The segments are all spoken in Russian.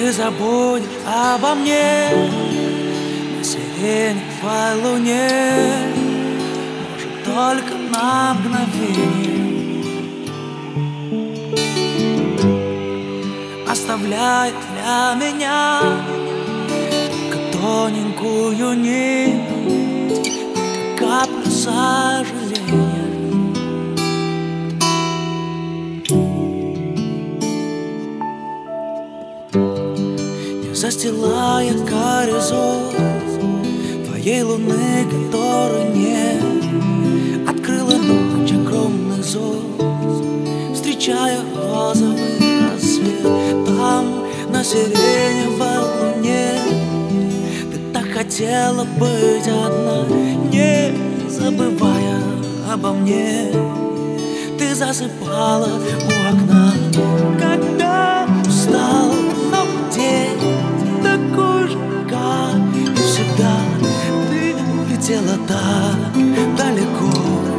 Ты забудь обо мне на сиреневой луне, может, только на мгновение, оставляя для меня только тоненькую нить, каплю сожаления. Не застилая горизонт твоей луны, которой нет, открыла ночь огромных зон, встречая розовый рассвет. Там, на сиреневой луне, ты так хотела быть одна, не забывая обо мне. Ты засыпала у окна, когда устал новый день, такой же, как и всегда. Ты улетела так далеко.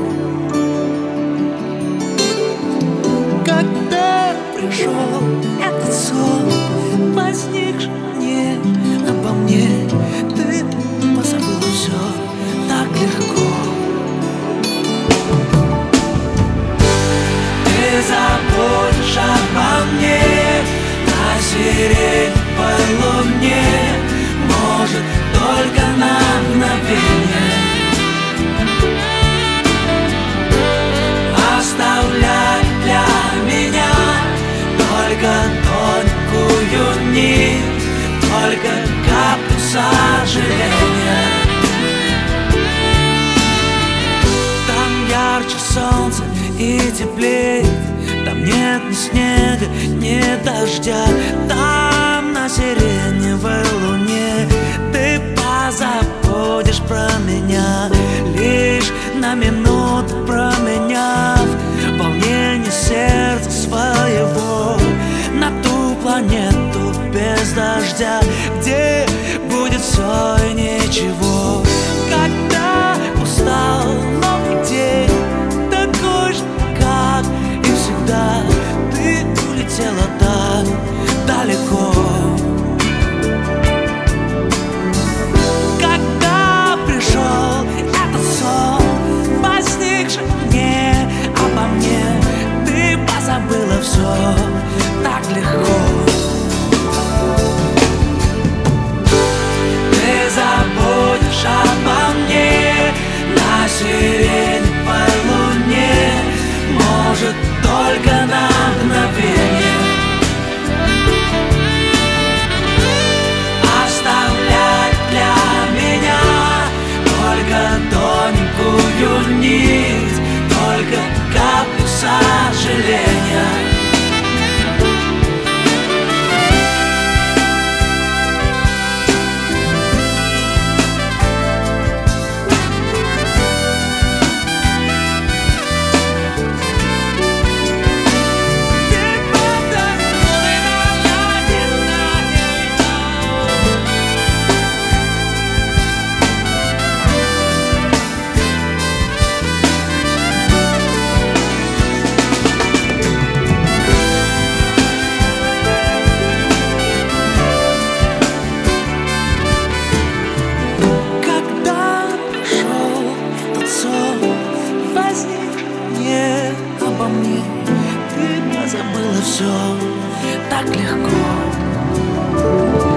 Когда пришел этот сон, возникший не обо мне, ты позабыла все так легко. Ты забудешь обо мне на сиреневой луне, может, только на мгновение, оставляй для меня только тонкую нить, только каплю сожаления. Там ярче солнце и теплее, там нет ни снега, ни дождя. Там, на сиреневой луне, ты позабудешь про меня, лишь на минуту променяв волнение сердца своего на ту планету без дождя, где будет все и ничего. Когда устал новый день, такой же, как и всегда, ты улетела так далеко. Когда пришел этот сон, возникший не обо мне, ты позабыла все так легко. Ты забудешь обо мне на сиреневой луне, может, только на мгновение, оставлять для меня только тоненькую нить, только каплю сожаления. Не обо мне, ты позабыла все так легко.